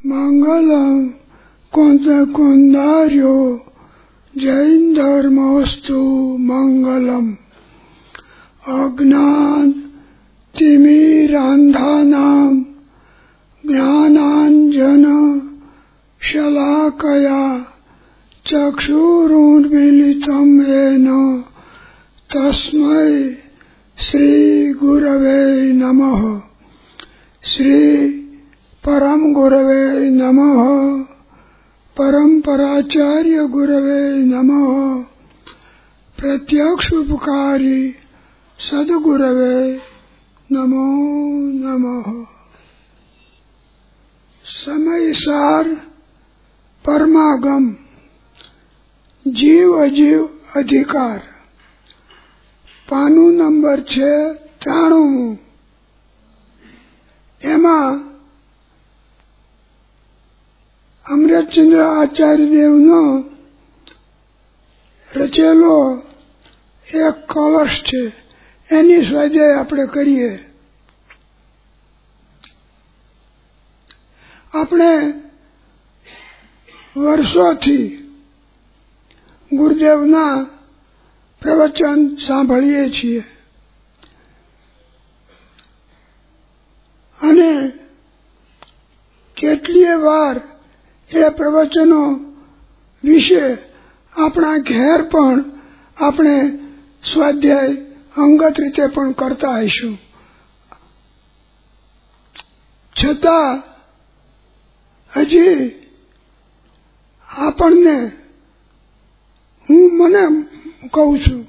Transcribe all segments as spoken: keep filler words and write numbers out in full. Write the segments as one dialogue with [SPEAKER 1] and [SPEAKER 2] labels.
[SPEAKER 1] मंगलम कुंद कुंदार्यो जैन धर्मोस्तु मंगलम। अज्ञान तिमिरांधानां ज्ञानांजन शलाकया चक्षुरुन्मीलितं येन तस्मै श्री गुरवे नमः। श्री परम गुरवे नमः। परम्पराचार्य गुरवे नमः। प्रत्यक्ष उपकारी सद्गुरवे नमो नमः। समयसार परमागम जीव अजीव अधिकार पानु नंबर छे त्राणु एमा अमृतचंद्र आचार्य देवनो रचेलो एक कलश छे एनी स्वाध्याय आपणे करीए। આપણે વર્ષોથી ગુરુદેવના પ્રવચન સાંભળીએ છીએ અને કેટલીય વાર એ પ્રવચનો વિશે આપણા ઘેર પણ આપણે સ્વાધ્યાય અંગત રીતે પણ કરતા હશું, છતાં હજી આપણને હું મને કહું છું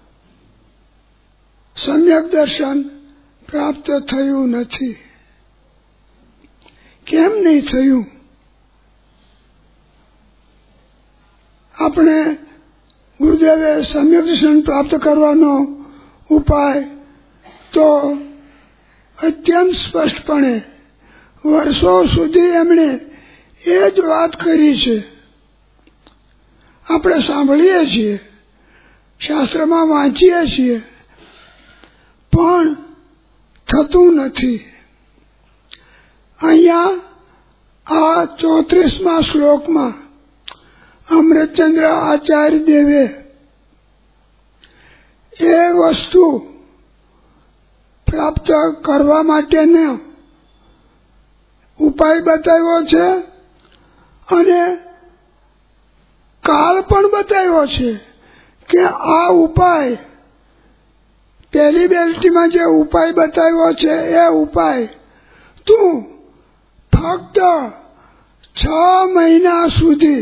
[SPEAKER 1] સમ્યક દર્શન પ્રાપ્ત થયું નથી. કેમ નહીં થયું? આપણે ગુરુદેવે સમ્યક દર્શન પ્રાપ્ત કરવાનો ઉપાય તો અત્યંત સ્પષ્ટપણે વર્ષો સુધી એમણે એ જ વાત કરી છે. આપણે સાંભળીએ છીએ, શાસ્ત્રમાં વાંચીએ છીએ, પણ થતું નથી. અહીંયા આ ચોત્રીસમા શ્લોકમાં અમૃતચંદ્ર આચાર્ય દેવે એ વસ્તુ પ્રાપ્ત કરવા માટેનો ઉપાય બતાવ્યો છે અને કાળ પણ બતાવ્યો છે કે આ ઉપાય પહેલી બેલટીમાં જે ઉપાય બતાવ્યો છે એ ઉપાય તું ફક્ત છ મહિના સુધી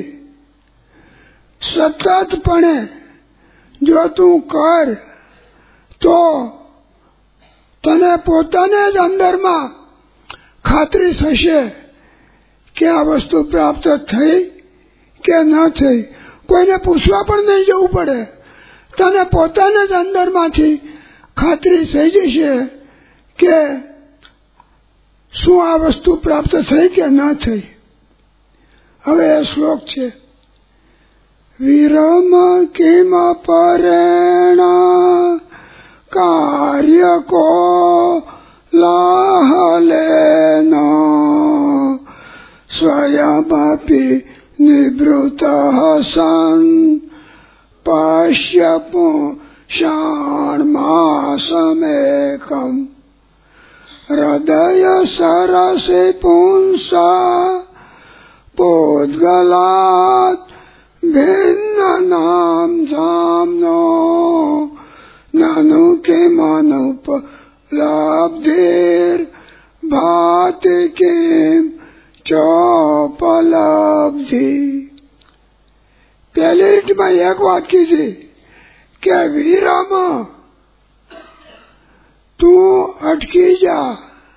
[SPEAKER 1] સતતપણે જો તું કર તો તને પોતાને જ અંદરમાં ખાતરી થશે કે આ વસ્તુ પ્રાપ્ત થઈ કે ન થઈ. કોઈને પૂછવા પણ નહીં જવું પડે, તને પોતાને જ અંદરમાંથી ખાતરી થઈ જશે કે શું આ વસ્તુ પ્રાપ્ત થઈ કે ન થઈ. હવે એ શ્લોક છે વિરમ કિમ પરેણ કાર્ય કો લાહલેન સ્વયમપી નિવૃતઃ સન પશ્ય પુષાણમાસમેકમ હૃદય સરસે પુંસા પોદ્ગલાત ભિન્ન નામ ધામનો નાનુ કે માનવ લાબ્ધેર ભાતે કેમ ચોપલબ્ધિ. પહેલી રીતમાં એક વાત કીધી કે વિરામ તું અટકી જા,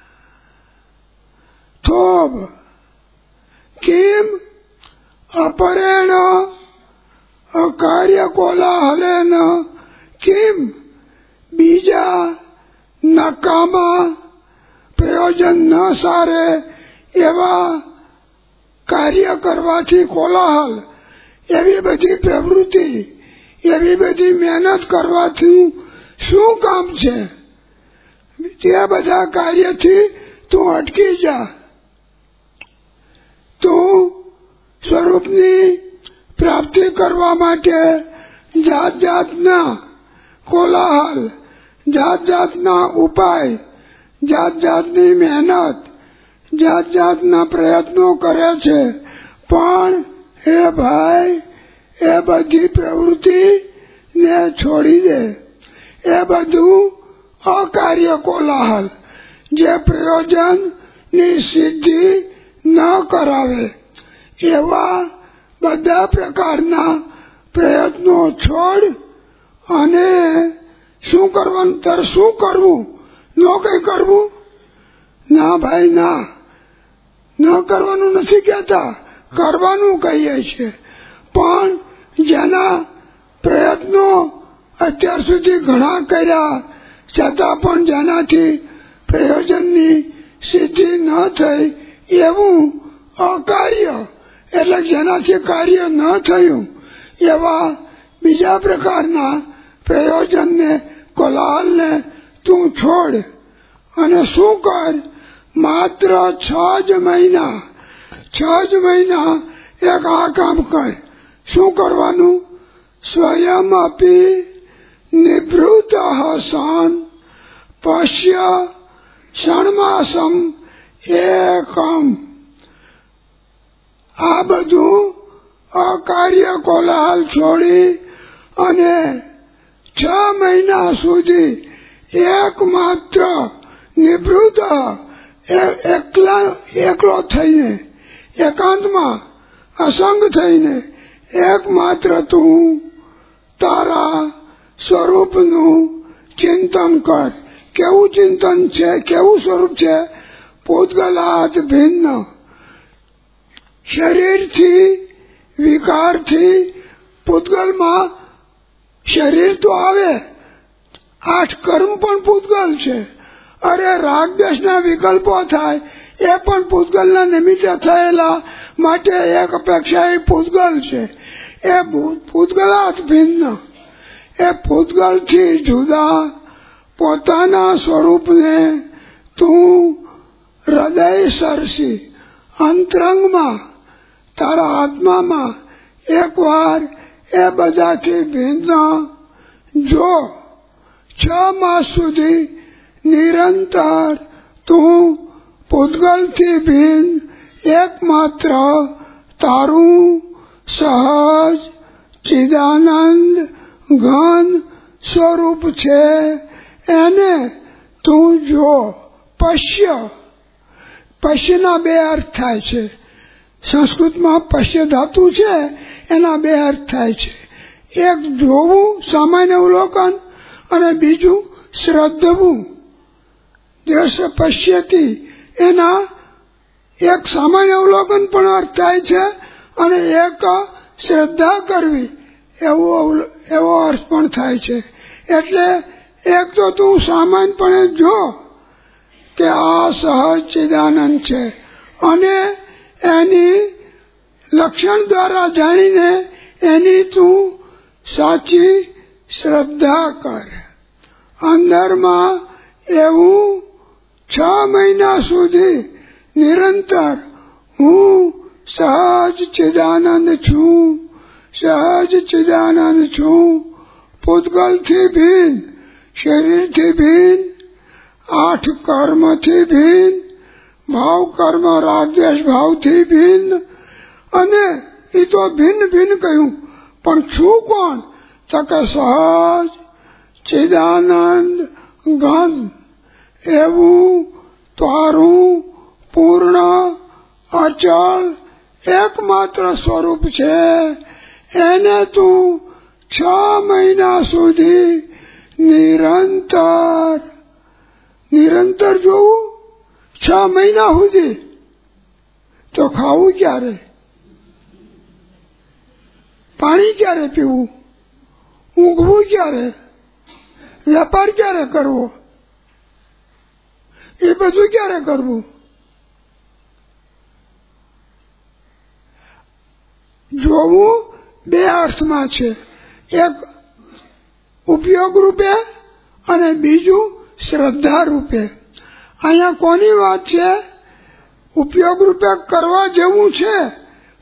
[SPEAKER 1] થોભ. કેમ? અપરેણ અકાર્ય કોલાહલેન. કેમ? બીજા નકામા પ્રયોજન ન સારે એવા કાર્ય કરવાથી કોલાહલ, એવી બધી પ્રવૃત્તિ, એવી બધી મહેનત કરવાથી શું કામ છે? તે બધા કાર્યથી તું અટકી જા. સ્વરૂપની પ્રાપ્તિ કરવા માટે જાત જાતના કોલાહલ, જાત જાતના ઉપાય, જાત જાતની મહેનત, જાત જાતના પ્રયત્નો કરે છે, પણ હે ભાઈ એ બધી પ્રવૃત્તિ ને છોડી દે. એ બધું અકાર્ય કોલાહલ જે પ્રયોજનની સિદ્ધિ ન કરાવે એવા બધા પ્રકારના પ્રયત્નો છોડ અને શું કરવાનું? તારે શું કરવું? ન કઈ કરવું? ના ભાઈ ના, ન કરવાનું નથી કહેતા, કરવાનું કહીએ છીએ. પણ જેના પ્રયત્નો અત્યાર સુધી ઘણા કર્યા છતાં પણ જેનાથી પ્રયોજનની સિદ્ધિ ન થઈ એવું અકાર્ય, એટલે જેનાથી કાર્ય ન થયું એવા બીજા પ્રકારના પ્રયોજનને, કોલાહલને તું છોડ અને શું કર? માત્ર છ જ મહિના છ જ મહિના એક આ કામ કર. શું કરવાનું? સ્વયં અપી નિવૃત્ત સન પશ્ય ષણમાસમ એકમ. આ બધું અકાર્ય કોલાહલ છોડી અને છ મહિના સુધી એકમાત્ર નિવૃત્ત એકલા એકલો થઈને, એકાંતમાં અસંગ થઈને એકમાત્ર તું તારા સ્વરૂપનું ચિંતન કર. કેવું ચિંતન છે? કેવું સ્વરૂપ છે? પૂતગલાત ભિન્ન. શરીરથી, વિકારથી પૂતગલમાં શરીર તો આવે, આઠ કર્મ પણ પૂતગલ છે. અરે રાગદ્વેષના વિકલ્પો થાય એ પણ પૂતગલના નિમિત્તે થયેલા માટે એક અપેક્ષા એ પૂતગલ છે. એ પૂતગલાત ભિન્ન. એ પૂતગલથી જુદા પોતાના સ્વરૂપને તું હૃદય સરસી અંતરંગમાં, તારા આત્મામાં એકવાર એ બધાથી ભિન્ન જો છ માસ સુધી નિરંતર તું પૂતગલથી ભિન્ન એકમાત્ર તારું સહજ ચિદાનંદ ઘન સ્વરૂપ છે એને તું જો. પશ્ય. પશ્યના બે અર્થ થાય છે. સંસ્કૃતમાં પશ્ય ધાતુ છે, એના બે અર્થ થાય છે. એક જોવું, સામાન્ય અવલોકન, અને બીજું શ્રદ્ધવું. દ્રશ્ય પશ્યતી એના એક સામાન્ય અવલોકન પણ અર્થ થાય છે અને એક શ્રદ્ધા કરવી એવો એવો અર્થ પણ થાય છે. એટલે એક તો તું સામાન્યપણે જો કે આ સહજ ચિદાનંદ છે અને એની લક્ષણ દ્વારા જાણીને એની તું સાચી શ્રદ્ધા કર. અંદરમાં એવું છ મહિના સુધી નિરંતર હું સહજ ચિદાનંદ છું, સહજ ચિદાનંદ છું, પૂતગલથી ભિન્ન, શરીરથી ભિન્ન, આઠ કર્મથી ભિન્ન, ભાવ કર્મ રાગદ્વેષ ભાવથી ભિન્ન. અને એ તો ભિન્ન ભિન્ન કહ્યું, પણ છું કોણ? તો કે સહજ ચિદાનંદ ઘન એવું તારું પૂર્ણ અચળ એકમાત્ર સ્વરૂપ છે. એને તું છ મહિના સુધી નિરંતર નિરંતર જોવું. છ મહિના સુધી તો ખાવું ક્યારે? પાણી ક્યારે પીવું? ઊંઘવું ક્યારે? વેપાર ક્યારે કરવો? એ બધું ક્યારે કરવું? જોવું બે અર્થમાં છે. એક ઉપયોગ રૂપે અને બીજું શ્રદ્ધા રૂપે. અહીંયા કોની વાત છે? ઉપયોગ રૂપે કરવા જેવું છે,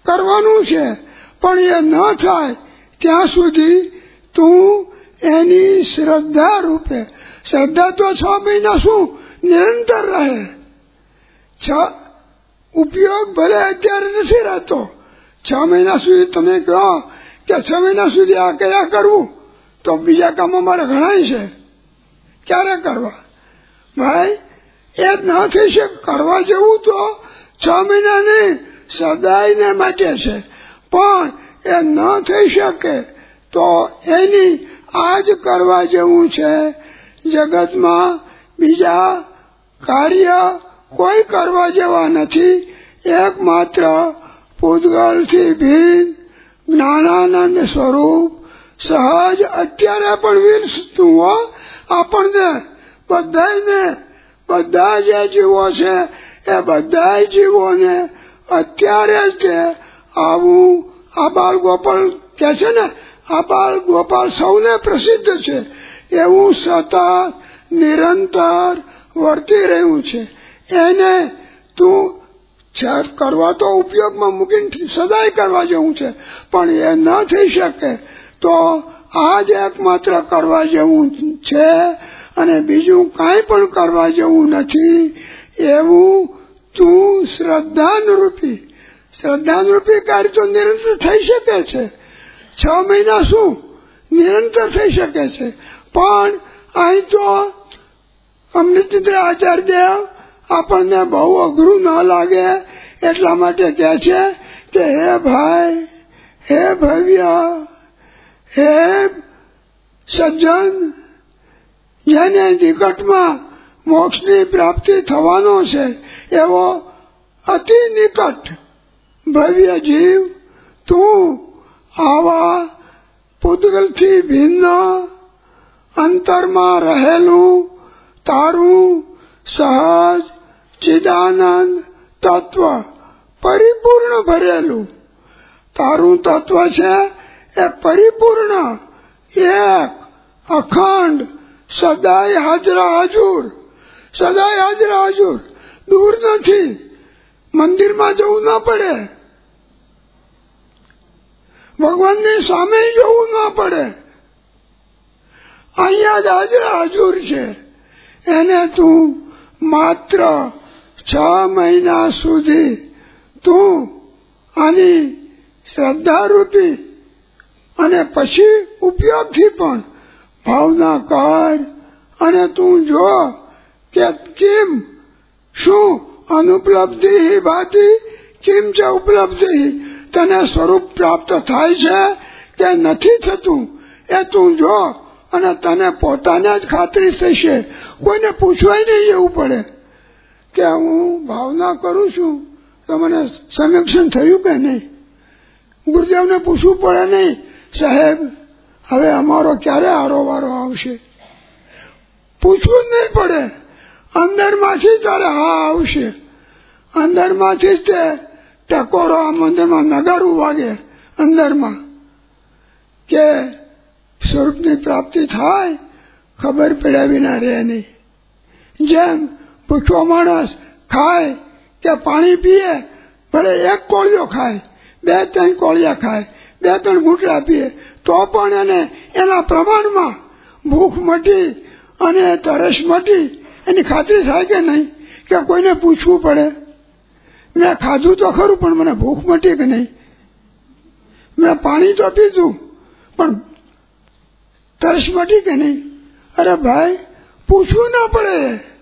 [SPEAKER 1] કરવાનું છે, પણ એ ન થાય ત્યાં સુધી તું એની શ્રદ્ધા રૂપે, શ્રદ્ધા તો છ મહિના શું નિરંતર રહે. છ ઉપયોગ ભલે અત્યારે નથી રહેતો, છ મહિના સુધી તમે કહો કે છ મહિના સુધી આ કયા કરવું, તો બીજા કામ અમારે ઘણા છે, ક્યારે કરવા ભાઈ? એ ન થઈ શકે. કરવા જેવું તો છ મહિના નહીં, સદાયને માટે છે, પણ એ ન થઈ શકે તો એની આજ કરવા જેવું છે. જગતમાં બીજા કાર્ય કોઈ કરવા જેવા નથી. એકમાત્ર પૂતગલથી ભિન્ન જ્ઞાનાનંદ સ્વરૂપ સહજ અત્યારે પણ વીરસતું હો આપણને બધાને. બધા જે જીવો છે એ બધા જીવોને અત્યારે જ તે આવું આ બાળ ગોપાલ કે છે ને, આ બાળ ગોપાલ સૌને પ્રસિદ્ધ છે, એવું સતત નિરંતર વર્તી રહ્યું છે. એને તું કરવા તો ઉપયોગમાં મૂકીને સદાય કરવા જેવું છે, પણ એ ન થઈ શકે તો આ જ એકમાત્ર કરવા જેવું છે, અને બીજું કાંઈ પણ કરવા જેવું નથી. એવું તું શ્રદ્ધાનુરૂપી, શ્રદ્ધાનુરૂપી કાર્ય તો નિરંતર થઈ શકે છે. છ મહિના શું નિરંતર થઈ શકે છે, પણ અહીં તો અમૃતચંદ્ર આચાર્ય દેવ આપણને બહુ અઘરું ન લાગે એટલા માટે કહે છે કે હે ભાઈ, હે ભવ્ય, હે સજ્જન, જેને નિકટમાં મોક્ષની પ્રાપ્તિ થવાનો છે એવો અતિ નિકટ ભવ્ય જીવ, તું આવા પૂતગલથી ભિન્ન અંતરમાં રહેલું તારું સહજ ચિદાનંદ તત્વ પરિપૂર્ણ ભરેલું તારું તત્વ છે એ પરિપૂર્ણ, એક, અખંડ, સદાય હાજરા હજુર, સદાય હાજરા હજુર, દૂર નથી. મંદિરમાં જવું ના પડે, ભગવાનની સામે જવું ના પડે, અહીંયા જ હાજરા હજુર છે. એને તું માત્ર છ મહિના સુધી તું આની શ્રદ્ધારૂપી અને પછી ઉપયોગથી પણ ભાવના કર, અને તું જો કે કેમ શું અનુપલબ્ધિ ભાતી કેમ છે ઉપલબ્ધિ, તને સ્વરૂપ પ્રાપ્ત થાય છે કે નથી થતું એ તું જો, અને તને પોતાને જ ખાતરી થશે. કોઈને પૂછવાય નહીં એવું પડે કે હું ભાવના કરું છું તો મને સમીક્ષણ થયું કે નહીં. ગુરુદેવને પૂછવું પડે નહીં, સાહેબ હવે અમારો ક્યારે આરોવારો આવશે, પૂછવું જ નહીં પડે. અંદરમાંથી તારે હા આવશે, અંદરમાંથી જ તે ટકોરો આ મંદિરમાં નગારું વાગે અંદરમાં કે સ્વરૂપની પ્રાપ્તિ થાય, ખબર પડ્યા વિના રહે નહીં. જેમ ભૂખ્યો માણસ ખાય કે પાણી પીએ, ભલે એક કોળિયો ખાય, બે ત્રણ કોળિયા ખાય, બે ત્રણ ઘૂંટડા પીએ, તો પણ એને એના પ્રમાણમાં ભૂખ મટી અને તરસ મટી એની ખાતરી થાય કે નહીં, કે કોઈને પૂછવું પડે મેં ખાધું તો ખરું પણ મને ભૂખ મટી કે નહીં, મેં પાણી તો પીધું પણ તરસ મટી કે નહીં. અરે ભાઈ પૂછવું ના પડે,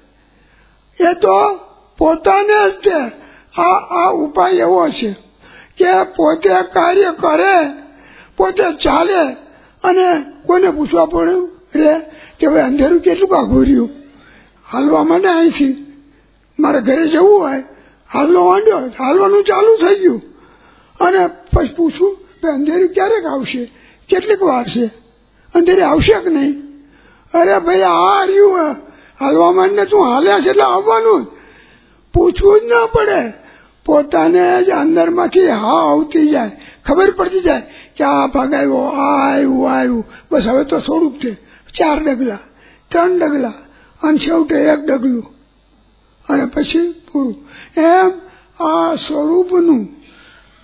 [SPEAKER 1] એ તો પોતાને જ તે આ આ ઉપાય એવો છે કે પોતે કાર્ય કરે, પોતે ચાલે, અને કોઈને પૂછવા પડે રે કે ભાઈ અંધેરું કેટલું કાઘું રહ્યું, હાલવા માટે અહીંથી મારે ઘરે જવું હોય, હાલનો માંડ્યો, હાલવાનું ચાલુ થઈ ગયું, અને પછી પૂછવું કે અંધેરું ક્યારેક આવશે, કેટલીક વાર છે, અંધેરી આવશે કે નહીં. અરે ભાઈ આ રહ્યું હાલવા માંડને તું હાલ્યા છે એટલે આવવાનું જ, પૂછવું જ ના પડે. પોતાને જ અંદરમાંથી હા આવતી જાય, ખબર પડતી જાય કે આ ભાગ આવ્યો, આ આવ્યું આવ્યું, બસ હવે તો થોડુંક છે, ચાર ડગલા, ત્રણ ડગલા, અને છેવટે એક ડગલું, અને પછી પૂરું. એમ આ સ્વરૂપનું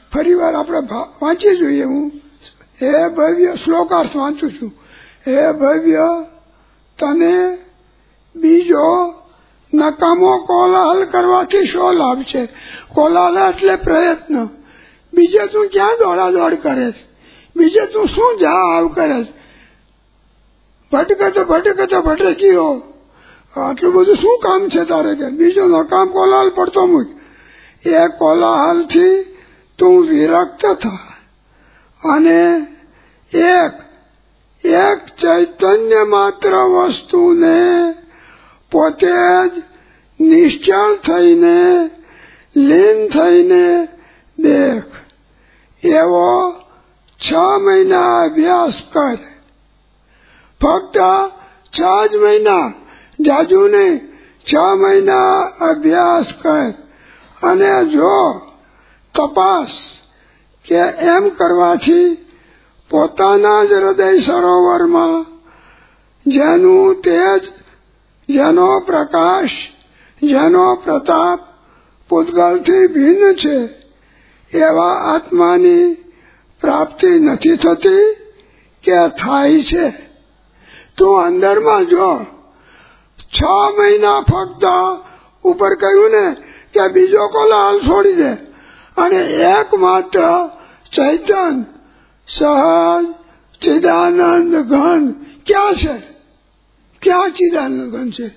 [SPEAKER 1] ફરી વાર આપણે વાંચી જોઈએ. હું હે ભવ્ય શ્લોકાર્થ વાંચું છું. હે ભવ્ય, તને બીજો નકામો કોલાહલ કરવાથી શો લાભ છે? કોલાહલ એટલે પ્રયત્ન. બીજે તું ક્યાં દોડા દોડ કરે છે? બીજે તું શું જા આવ કરે છે? ભટકતો ભટકતો ભટક્યો. આટલું બધું શું કામ છે તારે? કે બીજો નકામ કોલાહલ પડતો મૂક. એ કોલાહલ થી તું વિરક્ત થા અને એક એક ચૈતન્ય માત્ર વસ્તુને પોતે જ નિશ્ચળ થઈને લીન થઈને દેખ. એવો છ મહિના અભ્યાસ કર. ફક્ત છ જ મહિના, જાજુ નહીં, છ મહિના અભ્યાસ કર. અને જો તપાસ કે એમ કરવાથી પોતાના જ હૃદય સરોવરમાં જેનું તેજ, જેનો પ્રકાશ, જેનો પ્રતાપ પૂતગલથી ભિન્ન છે એવા આત્માની પ્રાપ્તિ નથી થતી કે થાય છે? તું અંદરમાં જો. છ મહિના ફક્ત ઉપર કહ્યું ને કે બીજો કોલાહલ છોડી દે અને એકમાત્ર ચૈતન સહજ ચિદાનંદ ઘન ક્યાં છે? ક્યાં ચિદાનંદ ઘન છે?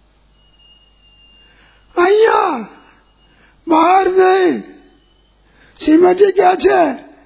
[SPEAKER 1] અહીંયા, બહાર નહીં. શ્રીમતી ક્યાં છે?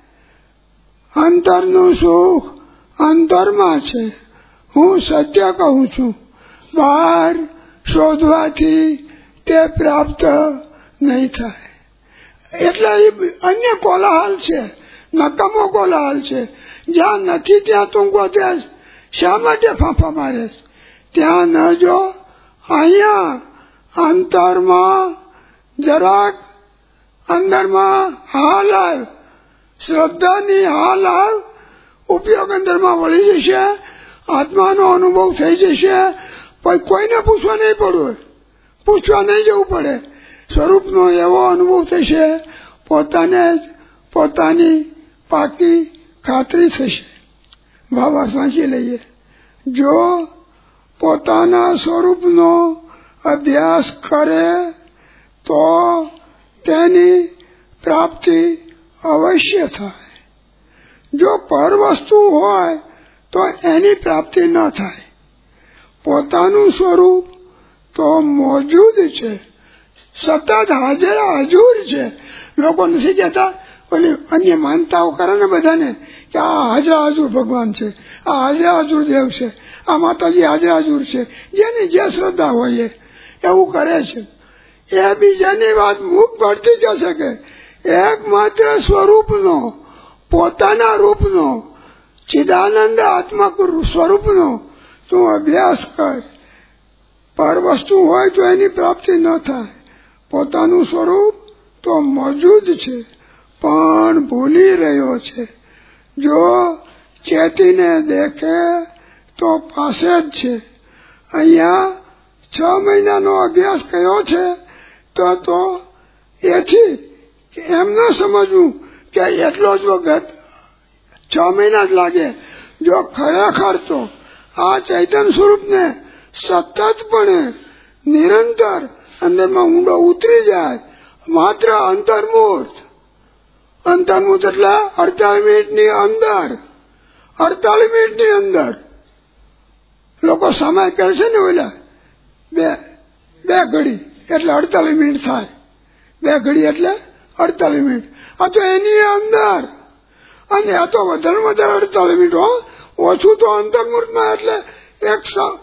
[SPEAKER 1] અંતરનું સુખ અંતરમાં છે. હું સત્ય કહું છું. બહાર શોધવાથી તે પ્રાપ્ત નહીં થાય. એટલે અન્ય કોલાહલ છે, નકામો કોલાહલ છે. જ્યાં નથી ત્યાં તું ગોતે શા માટે ફાંફા મારે? ત્યાં ન જો. અહીંયા અંતરમાં જરાક અંદરમાં હાલ આવ, શ્રદ્ધાની હાલ આવ. ઉપયોગ અંદરમાં વળી જશે, આત્માનો અનુભવ થઈ જશે. પણ કોઈને પૂછવા નહીં પડવું, પૂછવા નહીં જવું પડે. સ્વરૂપનો એવો અનુભવ થશે, પોતાને જ પોતાની પાકી ખાતરી થશે. ભાવા વાંચી લઈએ. જો પોતાના સ્વરૂપનો અભ્યાસ કરે તો તેની પ્રાપ્તિ અવશ્ય થાય. જો પર વસ્તુ હોય તો એની પ્રાપ્તિ ન થાય. પોતાનું સ્વરૂપ તો મોજૂદ છે, સતત હાજર હજુર છે. લોકો નથી કહેતા, ઓલી અન્ય માનતાઓ કરે ને બધાને કે આ હાજર હજુર ભગવાન છે, આ હાજર હજુર દેવ છે, આ માતાજી હાજર હજુર છે. જેની જે શ્રદ્ધા હોય એવું કરે છે. એ બીજાની વાત મુખ ભરતી કહે છે કે એકમાત્ર સ્વરૂપનો, પોતાના રૂપનો, ચિદાનંદ આત્મા સ્વરૂપનો તું અભ્યાસ કર. પર વસ્તુ હોય તો એની પ્રાપ્તિ ન થાય. પોતાનું સ્વરૂપ તો મોજૂદ છે પણ ભૂલી રહ્યો છે. જો ચેતીને દેખે તો પાસે જ છે. અહીંયા છ મહિનાનો અભ્યાસ કયો છે તો તો એથી એમ ન સમજવું કે એટલો જ વખત છ મહિના જ લાગે. જો ખરેખર તો આ ચૈતન્ય સ્વરૂપને સતતપણે નિરંતર અંદરમાં ઊંડો ઉતરી જાય, માત્ર અંતર્મૂર્ત. અંતર્મૂર્ત એટલે અડતાલીસ મિનિટની અંદર, અડતાલીસ મિનિટની અંદર લોકો સમય કહે છે ને, ઓલા બે બે ઘડી એટલે અડતાલીસ મિનિટ થાય. બે ઘડી એટલે અડતાલીસ મિનિટ. આ તો એની અંદર, અને આ તો વધારે વધારે અડતાલીસ મિનિટ. હો, ઓછું તો અંતર્મૂર્તમાં એટલે એક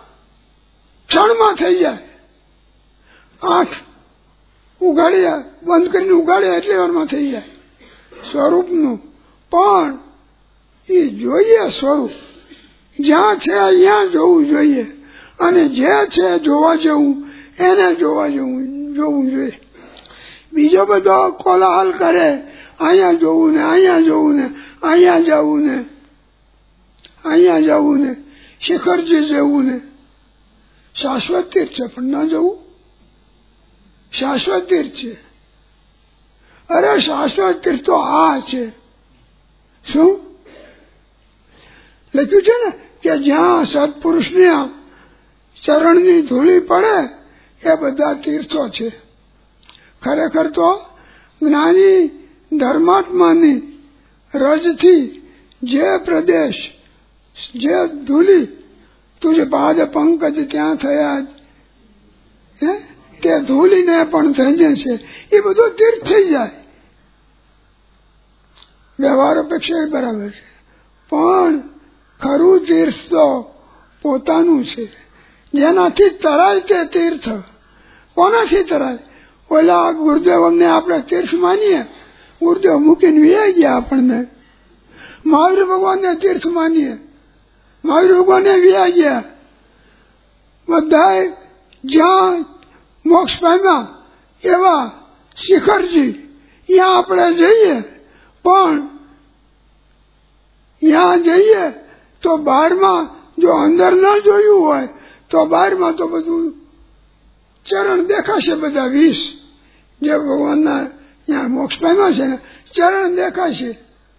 [SPEAKER 1] ક્ષણમાં થઈ જાય. આંખ ઉગાડ્યા, બંધ કરીને ઉગાડ્યા એટલે વારમાં થઈ જાય સ્વરૂપનું. પણ એ જોઈએ સ્વરૂપ જ્યાં છે અહીંયા જોવું જોઈએ, અને જે છે જોવા જેવું એને જોવા જેવું જોવું જોઈએ. બીજો બધો કોલાહલ કરે, અહીંયા જોવું ને અહીંયા જોવું ને અહીંયા જવું ને અહીંયા જવું ને શિખરજી જવું ને. શાશ્વત તીર્થ છે પણ ન જવું. શાશ્વત તીર્થ છે અરે શાશ્વત તીર્થ તો આ છે. શું લખ્યું છે ને કે જ્યાં સત્પુરુષની ચરણની ધૂળી પડે એ બધા તીર્થો છે. ખરેખર તો જ્ઞાની ધર્માત્માની રજથી જે પ્રદેશ જે ધૂલી તુજ પાદ પંકજ ત્યાં થયા તે ધૂલીને પણ થઈ છે એ બધું તીર્થ થઈ જાય. વ્યવહાર અપેક્ષા બરાબર છે, પણ ખરું તીર્થ તો પોતાનું છે. જેનાથી તરાય તે તીર્થ. કોનાથી તરાય? ઓલા ગુરુદેવ અમને આપણે તીર્થ માનીએ, ગુરુદેવ મૂકીને વ્યાઈ ગયા આપણને. મહાવીર ભગવાનને તીર્થ માનીએ, મહાવીર ભગવાનને વ્યાઈ ગયા. બધા જ્યાં મોક્ષ પામ્યા એવા શિખરજી ત્યાં આપણે જઈએ, પણ ત્યાં જઈએ તો બહારમાં જો અંદર ન જોયું હોય તો બહારમાં તો બધું ચરણ દેખાશે, બધા વીસ જે ભગવાનના ત્યાં મોક્ષ પામ્યા છે ને ચરણ દેખાશે.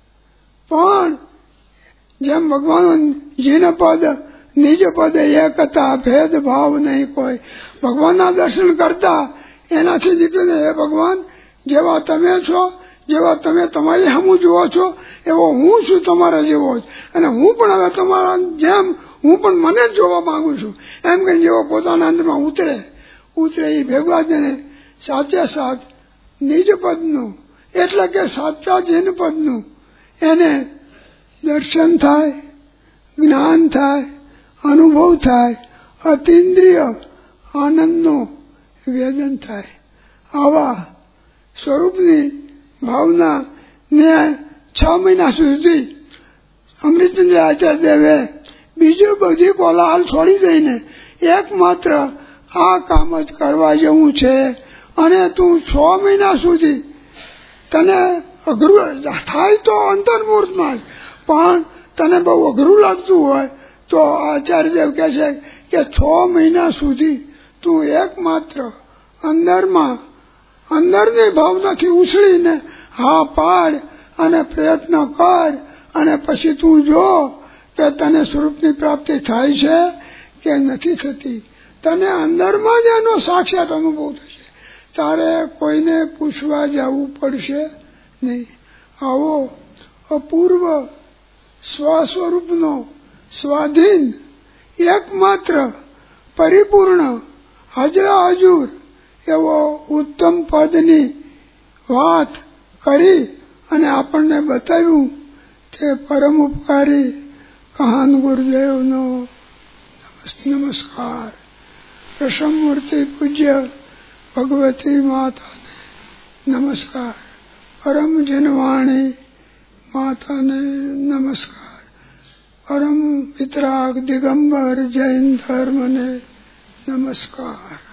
[SPEAKER 1] પણ જેમ ભગવાન જીન પદ નિજ પદ એકતા ભેદભાવ નહીં કોઈ. ભગવાનના દર્શન કરતા એનાથી નીકળીને હે ભગવાન જેવા તમે છો, જેવા તમે તમારી સામું જુઓ છો એવો હું છું તમારા જેવો જ, અને હું પણ હવે તમારા જેમ હું પણ મને જ જોવા માંગુ છું એમ કે જેવો પોતાના અંદરમાં ઉતરે ઉતરે એ ભેગા જને સાચે સાચ નિજ પદનું એટલે કે સાચા જીન પદનું એને દર્શન થાય, જ્ઞાન થાય, અનુભવ થાય, અતિન્દ્રિય આનંદનું વેદન થાય. આવા સ્વરૂપની ભાવના ને છ મહિના સુધી અમૃતચંદ્ર આચાર્ય દેવે બીજું બધી કોલાહલ છોડી દઈને એકમાત્ર આ કામ જ કરવા જેવું છે. અને તું છ મહિના સુધી તને અઘરું થાય તો અંતર્મુહૂર્તમાં જ, પણ તને બહુ અઘરું લાગતું હોય તો આચાર્યદેવ કહે છે કે છ મહિના સુધી તું એકમાત્ર અંદરમાં અંદરની ભાવનાથી ઉછળીને હા પાડ અને પ્રયત્ન કર, અને પછી તું જો કે તને સ્વરૂપની પ્રાપ્તિ થાય છે કે નથી થતી. તને અંદરમાં જ એનો સાક્ષાત અનુભવ થશે. તારે કોઈને પૂછવા જવું પડશે નહીં. આવો અપૂર્વ સ્વસ્વરૂપનો સ્વાધીન એકમાત્ર પરિપૂર્ણ હાજરા હજુર એવો ઉત્તમ પદની વાત કરી અને આપણને બતાવ્યું તે પરમ ઉપકારી કહાન ગુરુદેવનો નમસ્કાર. પ્રસમમૂર્તિ પૂજ્ય ભગવતી માતાને નમસ્કાર. પરમ જનવાણી માતાને નમસ્કાર. પરમ વિતરાગ દિગંબર જૈન ધર્મને નમસ્કાર.